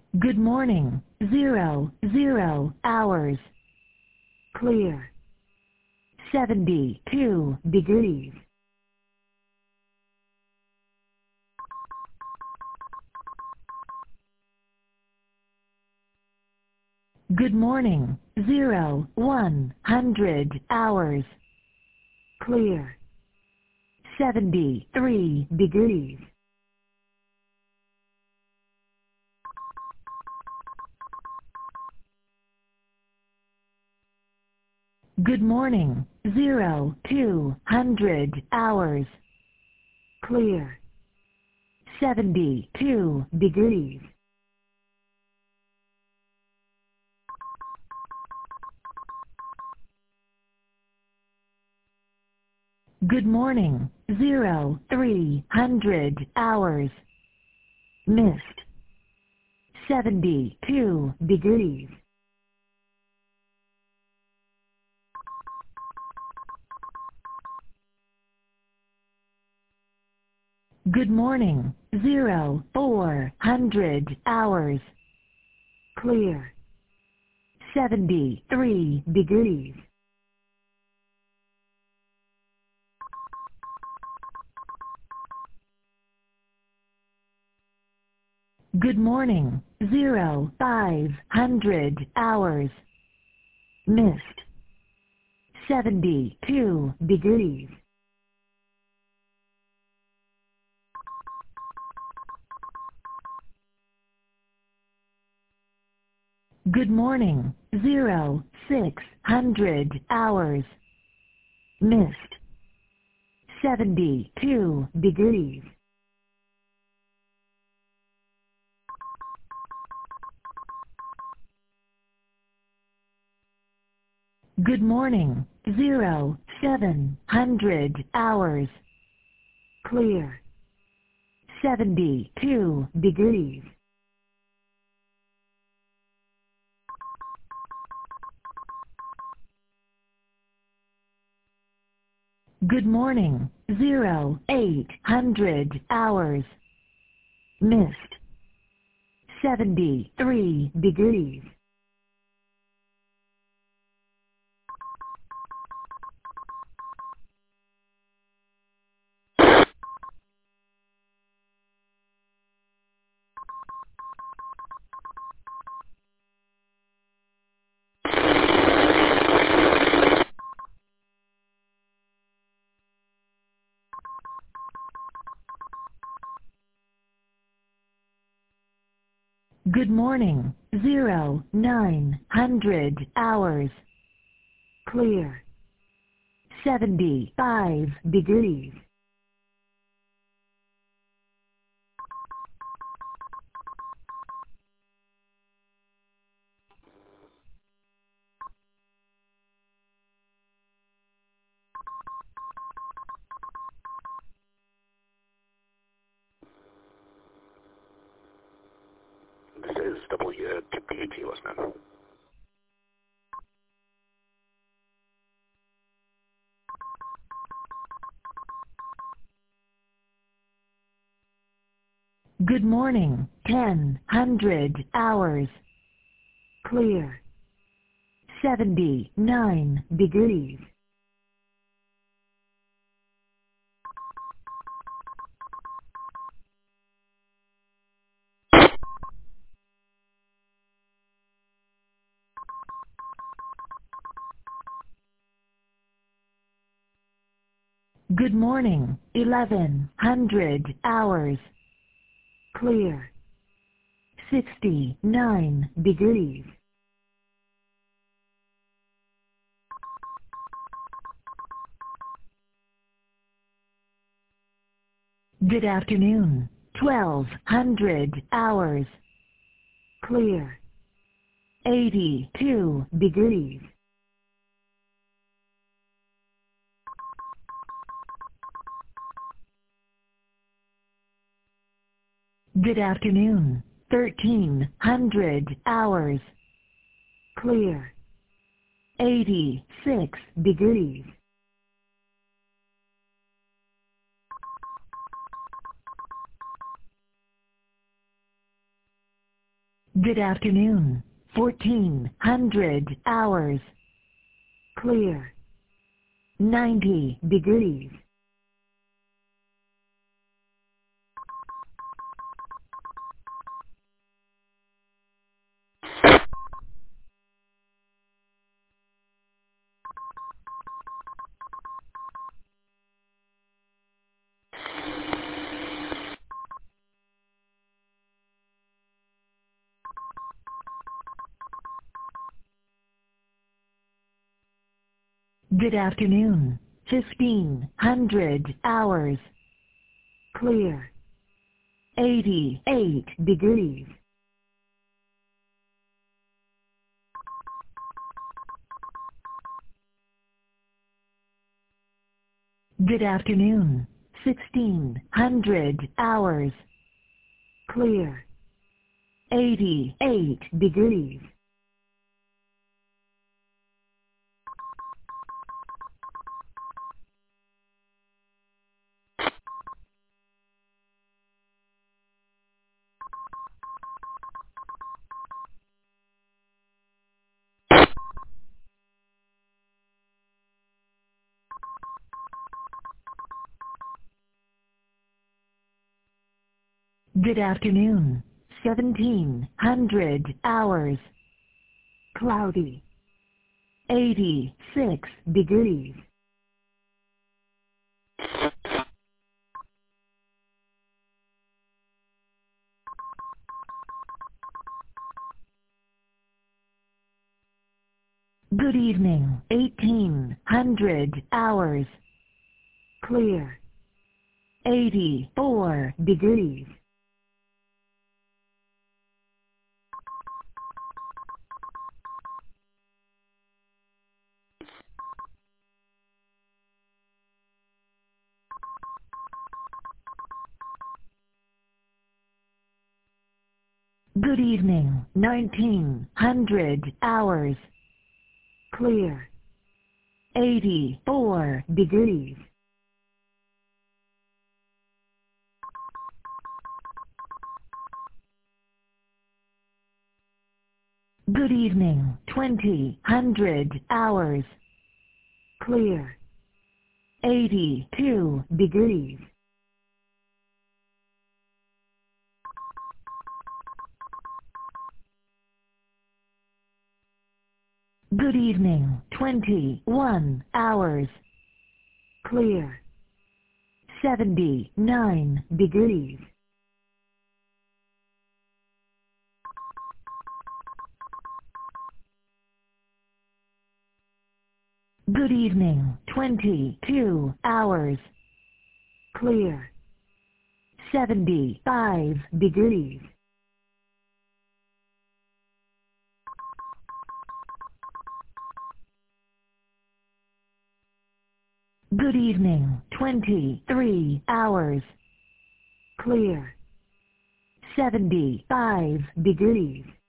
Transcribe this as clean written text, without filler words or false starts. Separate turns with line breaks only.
Good morning. 00 hours. Clear. 72 degrees. Good morning. 100 hours. Clear. 73 degrees. Good morning. 200 hours. Clear. 72 degrees. Good morning. 300 hours. Mist. 72 degrees. Good morning. 400 hours. Clear. 73 degrees. Good morning. 500 hours. Mist. 72 degrees. Good morning. 600 hours. Mist. 72 degrees. Good morning. 700 hours. Clear. 72 degrees. Good morning. 800 hours. Mist. 73 degrees. Good morning. 900 hours. Clear. 75 degrees.
This is WPAT listening.
Good morning. 100 hours. Clear. 79 degrees. Good morning. 1100 hours. Clear. 69 degrees. Good afternoon. 1200 hours. Clear. 82 degrees. Good afternoon. 1300 hours. Clear. 86 degrees. Good afternoon. 1400 hours. Clear. 90 degrees. Good afternoon. 1500 hours. Clear. 88 degrees. Good afternoon. 1600 hours. Clear. 88 degrees. Good afternoon. 1700 hours. Cloudy. 86 degrees. Good evening. 1800 hours. Clear. 84 degrees. Good evening. 1900 hours. Clear. 84 degrees. Good evening. 2000 hours. Clear. 82 degrees. Good evening. 21 hours. Clear. 79 degrees. Good evening. 22 hours. Clear. 75 degrees. Good evening. 23 hours. Clear. 75 degrees.